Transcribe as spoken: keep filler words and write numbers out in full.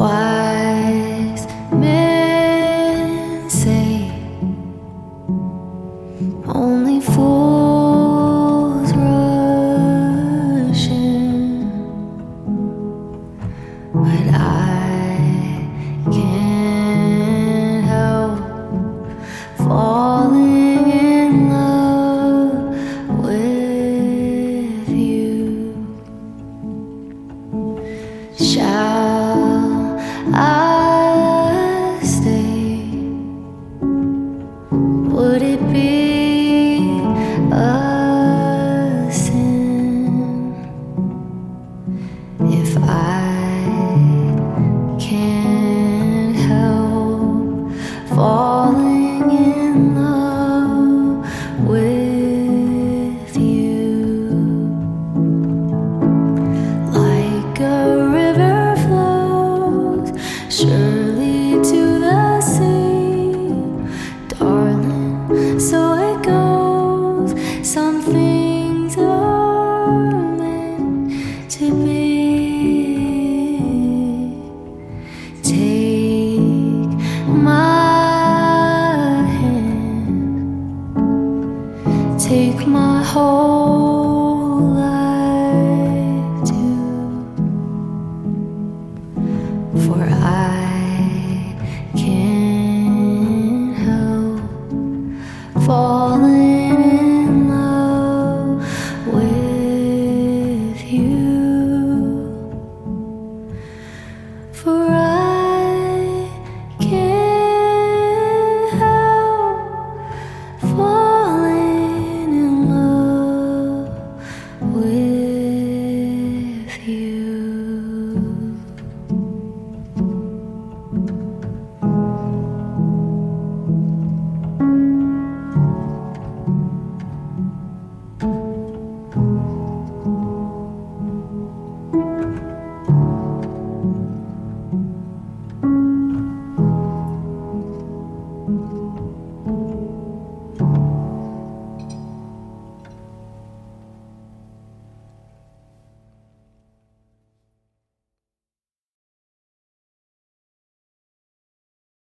Wise men say only fools rush in, but I can't help falling in love with you. Shall I stay? Would it be a sin if I can't help falling in love with you? Like a river flows surely to the sea, darling, so it goes. Some things are meant to be. Take my hand, take my whole life too, for I can't help falling in love with you. For I